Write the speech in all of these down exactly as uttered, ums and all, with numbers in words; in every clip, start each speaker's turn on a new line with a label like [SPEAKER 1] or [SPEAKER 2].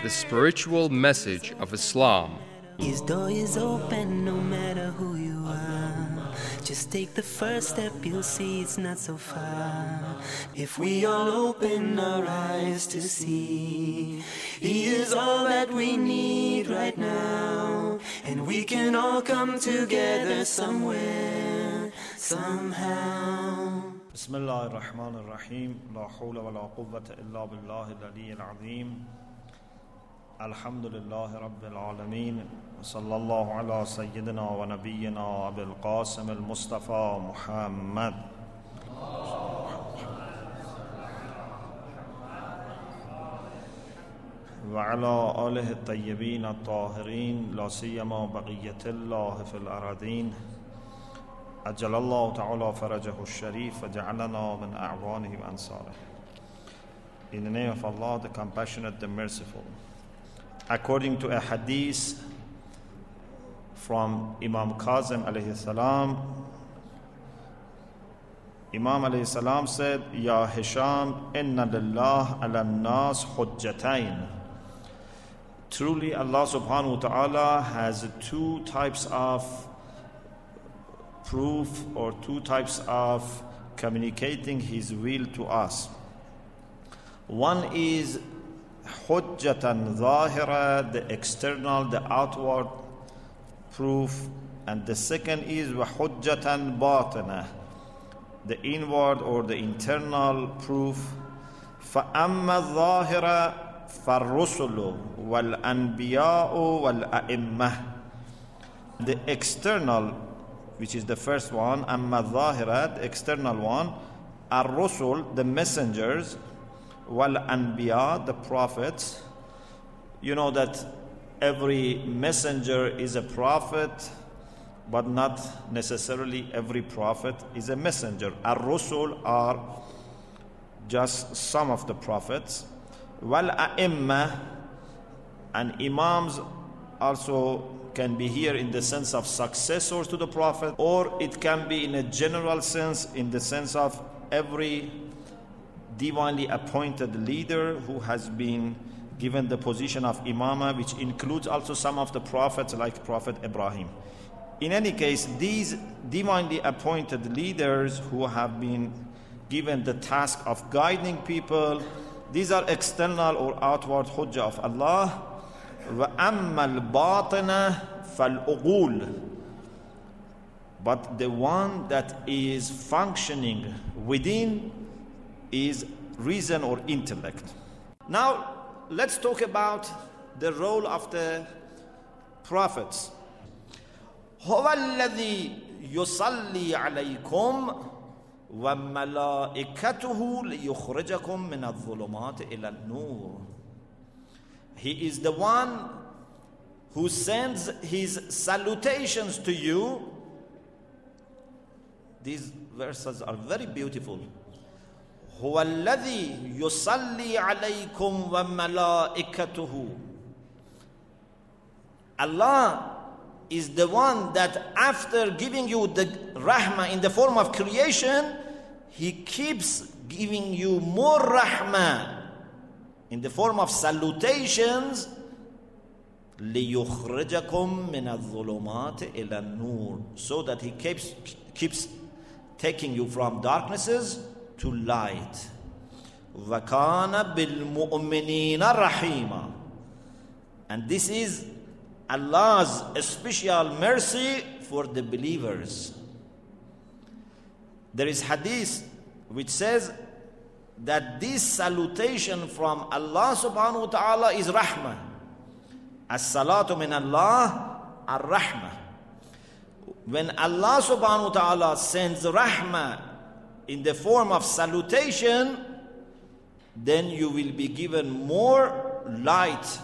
[SPEAKER 1] the spiritual message of Islam.
[SPEAKER 2] His door is open no matter who you are. Just take the first step, you'll see it's not so far. If we all open our eyes to see, He is all that we need right now. And we can all come together somewhere, somehow.
[SPEAKER 3] Bismillah ar-Rahman ar-Rahim. La hawla wa la quwwata illa billahi al-ali al-azim. Alhamdulillahi Rabbil Alameen. Sallallahu ala Sayyidina wa Nabiyyina Abil Qasim al-Mustafa Muhammad. Wa ala alihi at-tayyibin at-tahirin. La siyama baqiyatullah fil aradin. Ajjalallahu ta'ala farajahu al-sharif wa ja'alana min a'wanihi wa ansarih. In the name of Allah, the Compassionate, the Merciful. According to a hadith from Imam Kazim alayhi salam, Imam alayhi salam said, Ya Hisham, inna lillah ala nas hujjatain. Truly Allah subhanahu wa ta'ala has two types of proof or two types of communicating His will to us. One is hujjatan zahira, the external, the outward proof, and the second is wa hujjatan batina, the inward or the internal proof. Fa amma zahira farrusulu wal anbiya'u wal a'immah. The external, which is the first one, amma zahira, the external one, ar-rusul, the messengers, wal anbiya, the prophets. You know that every messenger is a prophet, but not necessarily every prophet is a messenger. Ar-rusul are just some of the prophets. Wal a'imma, and imams also can be here in the sense of successors to the prophet, or it can be in a general sense, in the sense of every divinely appointed leader who has been given the position of imama, which includes also some of the prophets like Prophet Ibrahim. In any case, these divinely appointed leaders who have been given the task of guiding people, these are external or outward hujjah of Allah. وَأَمَّا الْبَاطِنَ فَالْأُقُولُ. But the one that is functioning within is reason or intellect. Now, let's talk about the role of the prophets. هو الذي يصلي عليكم وملائكته ليخرجكم من الظلمات إلى النور. He is the one who sends his salutations to you. These verses are very beautiful. هو الذي يصلي عليكم وملائكته. Allah is the one that after giving you the rahmah in the form of creation, He keeps giving you more rahmah in the form of salutations. لِيُخْرِجَكُم مِّنَ الظُّلُمَاتِ إِلَى النُّورِ, so that He keeps, keeps taking you from darknesses to light. وَكَانَ بِالْمُؤْمِنِينَ رَحِيمًا. And this is Allah's special mercy for the believers. There is hadith which says that this salutation from Allah subhanahu wa ta'ala is rahmah. As-salatu min Allah ar-rahmah. When Allah subhanahu wa ta'ala sends rahmah in the form of salutation, then you will be given more light.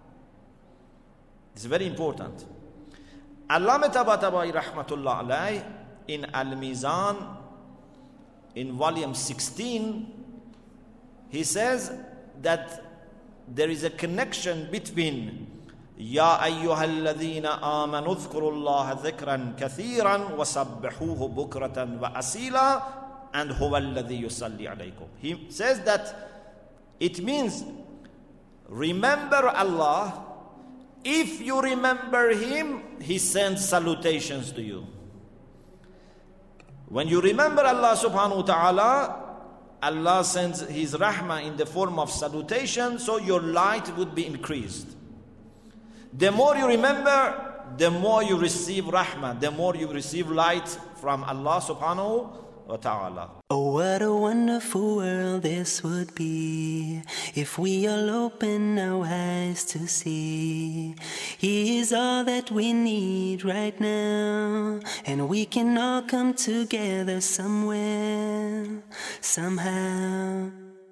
[SPEAKER 3] It's very important. Allama Tabatabai rahmatullah alayh in Al-Mizan in volume sixteen, he says that there is a connection between Ya ayyuhalladhina amanu dhkurullaha dhikran kathiran wa sabbihuhu bukratan wa asila and huwa alladhi yusalli alaykum. He says that it means remember Allah. If you remember Him, He sends salutations to you. When you remember Allah subhanahu wa ta'ala, Allah sends His rahmah in the form of salutation, so your light would be increased. The more you remember, the more you receive rahmah, the more you receive light from Allah subhanahu wa ta'ala.
[SPEAKER 2] Oh, what a wonderful world this would be if we all open our eyes to see He is all that we need right now, and we can all come together somewhere, somehow.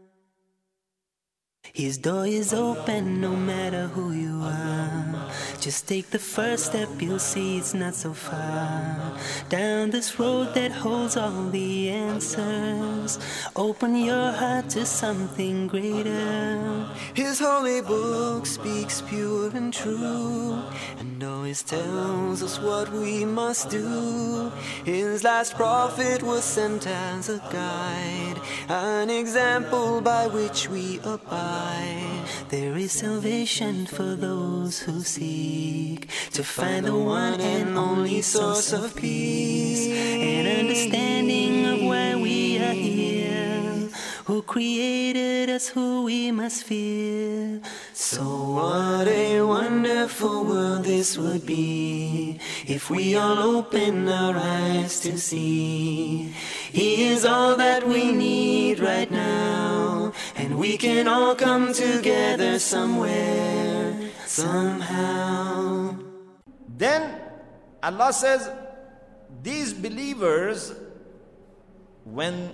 [SPEAKER 2] His door is open no matter who you are. Just take the first step, you'll see it's not so far. Down this road that holds all the answers, open your heart to something greater. His holy book speaks pure and true, and always tells us what we must do. His last prophet was sent as a guide, an example by which we abide. There is salvation for those who seek to find the one and only source of peace, and understanding of why we are here, who created us, who we must fear. So what a wonderful world this would be if we all open our eyes to see He is all that we need right now, and we can all come together somewhere, somehow.
[SPEAKER 3] Then Allah says, these believers, when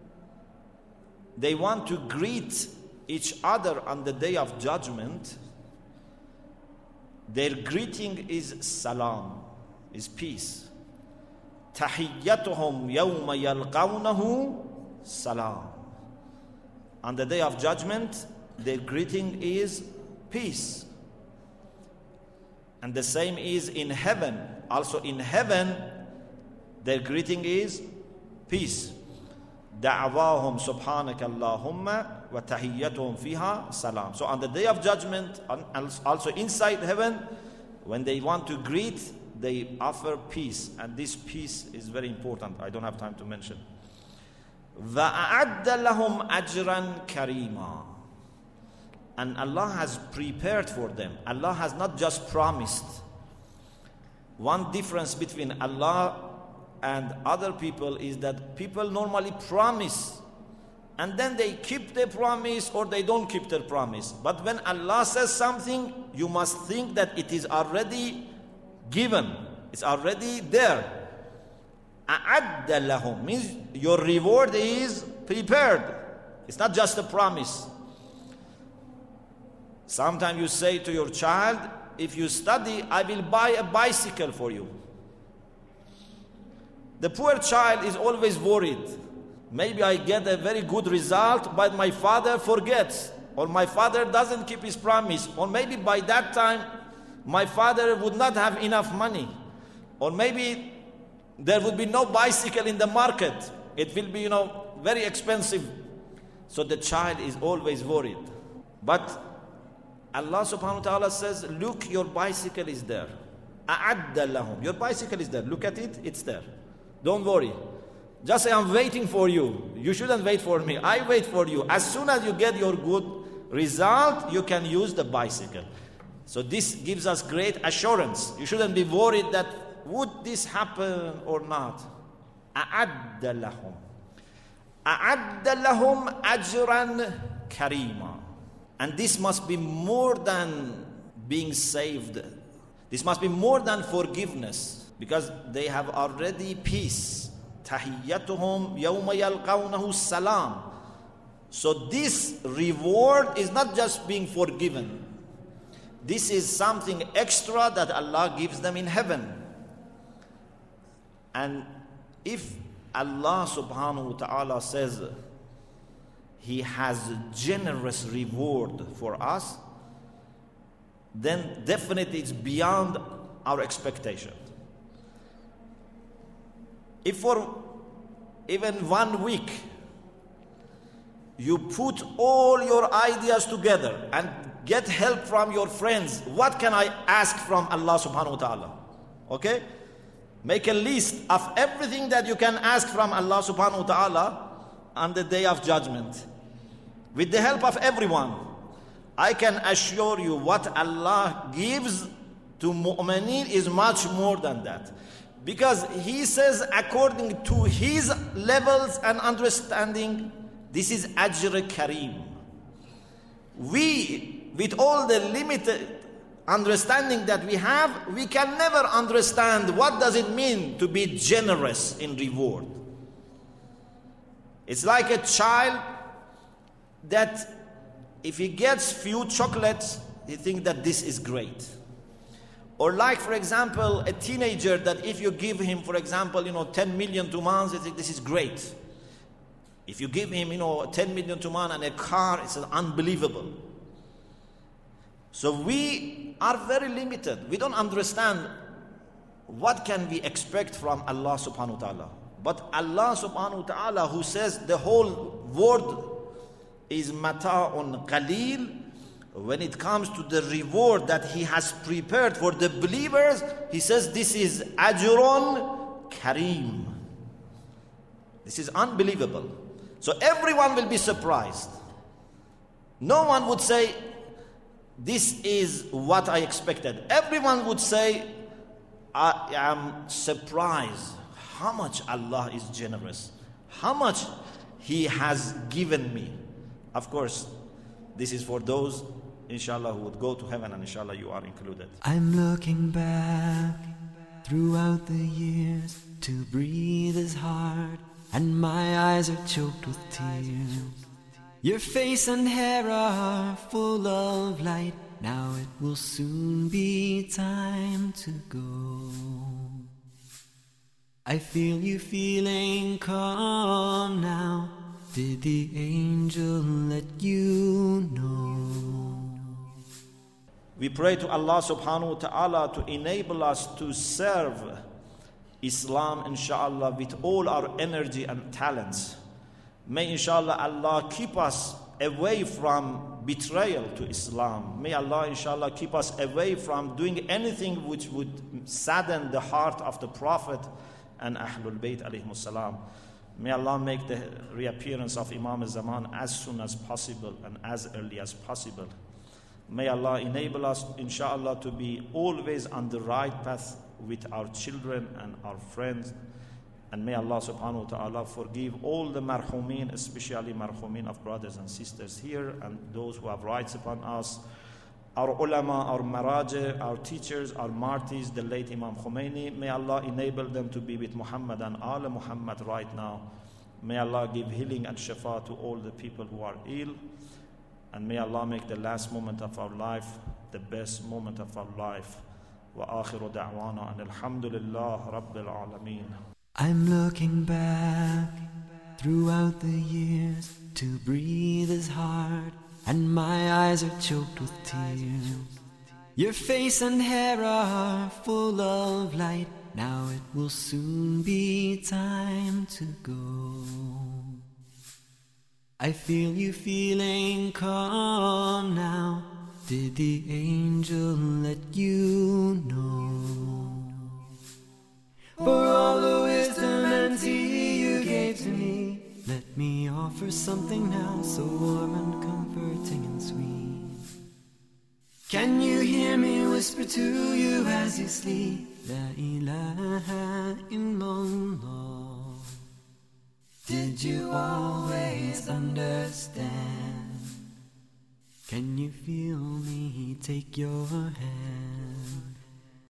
[SPEAKER 3] they want to greet each other on the day of judgment, their greeting is salam, is peace. Tahiyyatuhum yawma yalqawnahu salam. On the day of judgment, their greeting is peace. And the same is in heaven. Also in heaven, their greeting is peace. Da'awahum subhanaka Allahumma wa tahiyyatuhum fiha salam. So on the day of judgment, also inside heaven, when they want to greet, they offer peace. And this peace is very important. I don't have time to mention. وَأَعَدَّ لَهُمْ أَجْرًا كَرِيمًا. And Allah has prepared for them. Allah has not just promised. One difference between Allah and other people is that people normally promise, and then they keep their promise or they don't keep their promise. But when Allah says something, you must think that it is already given. It's already there. أَعَدَّ لَهُمْ means your reward is prepared. It's not just a promise. Sometimes you say to your child, if you study, I will buy a bicycle for you. The poor child is always worried. Maybe I get a very good result, but my father forgets, or my father doesn't keep his promise, or maybe by that time my father would not have enough money, or maybe there would be no bicycle in the market. It will be, you know, very expensive. So the child is always worried. But Allah subhanahu wa ta'ala says, look, your bicycle is there. أَعَدَّ لَهُمْ. Your bicycle is there. Look at it, it's there. Don't worry. Just say, I'm waiting for you. You shouldn't wait for me. I wait for you. As soon as you get your good result, you can use the bicycle. So this gives us great assurance. You shouldn't be worried that would this happen or not. أَعَدَّ لَهُمْ أَعَدَّ لَهُمْ أَجْرًا كَرِيمًا. And this must be more than being saved. This must be more than forgiveness, because they have already peace. تَحِيَّتُهُمْ يَوْمَ يَلْقَوْنَهُ salam. So this reward is not just being forgiven. This is something extra that Allah gives them in heaven. And if Allah subhanahu wa ta'ala says He has a generous reward for us, then definitely it's beyond our expectation. If for even one week you put all your ideas together and get help from your friends. What can I ask from Allah subhanahu wa ta'ala? Okay? Make a list of everything that you can ask from Allah subhanahu wa ta'ala on the day of judgment. With the help of everyone, I can assure you what Allah gives to mu'mineen is much more than that. Because He says according to His levels and understanding, this is Ajr Kareem. We, with all the limited understanding that we have, we can never understand what does it mean to be generous in reward. It's like a child that if he gets few chocolates, he thinks that this is great. Or like, for example, a teenager that if you give him, for example, you know, ten million tumans, he thinks this is great. If you give him, you know, ten million tuman and a car, it's unbelievable. So we are very limited. We don't understand what can we expect from Allah subhanahu wa ta'ala. But Allah subhanahu wa ta'ala, who says the whole world is mata'un qaleel, when it comes to the reward that He has prepared for the believers, He says this is ajrun kareem. This is unbelievable. So everyone will be surprised. No one would say, this is what I expected. Everyone would say, I am surprised how much Allah is generous, how much He has given me. Of course, this is for those, inshallah, who would go to heaven, and inshallah you are included.
[SPEAKER 2] I'm looking back throughout the years. To breathe is hard, and my eyes are choked with tears. Your face and hair are full of light. Now it will soon be time to go. I feel you feeling calm now. Did the angel let you know?
[SPEAKER 3] We pray to Allah subhanahu wa ta'ala to enable us to serve Islam, inshallah, with all our energy and talents. May inshallah Allah keep us away from betrayal to Islam. May Allah inshallah keep us away from doing anything which would sadden the heart of the Prophet and Ahlul Bayt alayhimus salam. May Allah make the reappearance of Imam al-Zaman as soon as possible and as early as possible. May Allah enable us, inshallah, to be always on the right path with our children and our friends. And may Allah subhanahu wa ta'ala forgive all the marhumin, especially marhumin of brothers and sisters here, and those who have rights upon us, our ulama, our maraji, our teachers, our martyrs, the late Imam Khomeini. May Allah enable them to be with Muhammad and Ala Muhammad right now. May Allah give healing and shafa to all the people who are ill. And may Allah make the last moment of our life the best moment of our life. Wa akhiru da'wana and alhamdulillah rabbil alameen.
[SPEAKER 2] I'm looking back throughout the years. To breathe is hard, and my eyes are choked with tears. Your face and hair are full of light. Now it will soon be time to go. I feel you feeling calm now. Did the angel let you know? For all the wisdom and tea you gave to me, let me offer something now so warm and comforting and sweet. Can you hear me whisper to you as you sleep? La ilaha illallah. Did you always understand? Can you feel me take your hand?